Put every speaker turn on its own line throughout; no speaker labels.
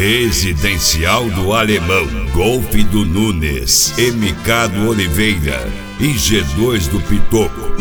Residencial do Alemão, Golf do Nunes, MK do Oliveira e G2 do Pitoco.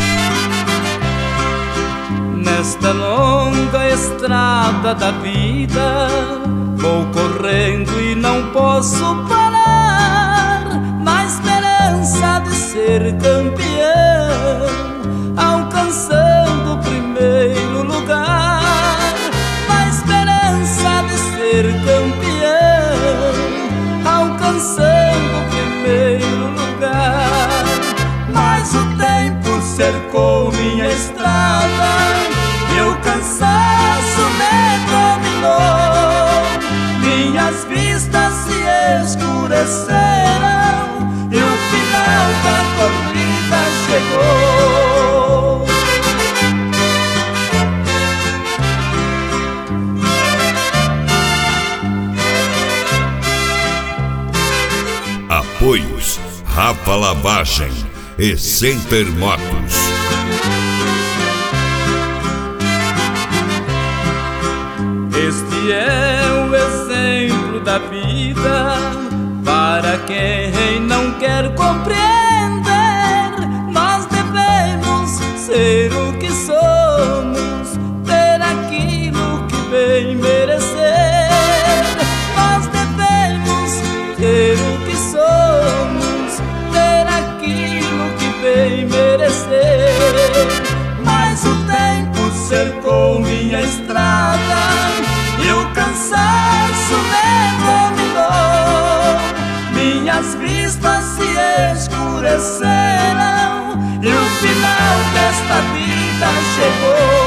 Nesta longa estrada da vida, vou correndo e não posso parar, na esperança de ser campeão, alcançando o primeiro lugar. Na esperança de ser campeão, alcançando o primeiro lugar. Mas o tempo cercou minha estrada, meu cansaço me dominou, minhas vistas se escureceram e o final da corrida chegou.
Apoios Rafa Lavagem e Center Motos.
Este é o exemplo da vida para quem não quer compreender. Nós devemos ser o que somos, ter aquilo que bem merecer. Nós devemos ter o que somos, ter aquilo que bem merecer. Mas o tempo cercou minha estrada e o cansaço me dominou, minhas vistas se escureceram e o final desta vida chegou.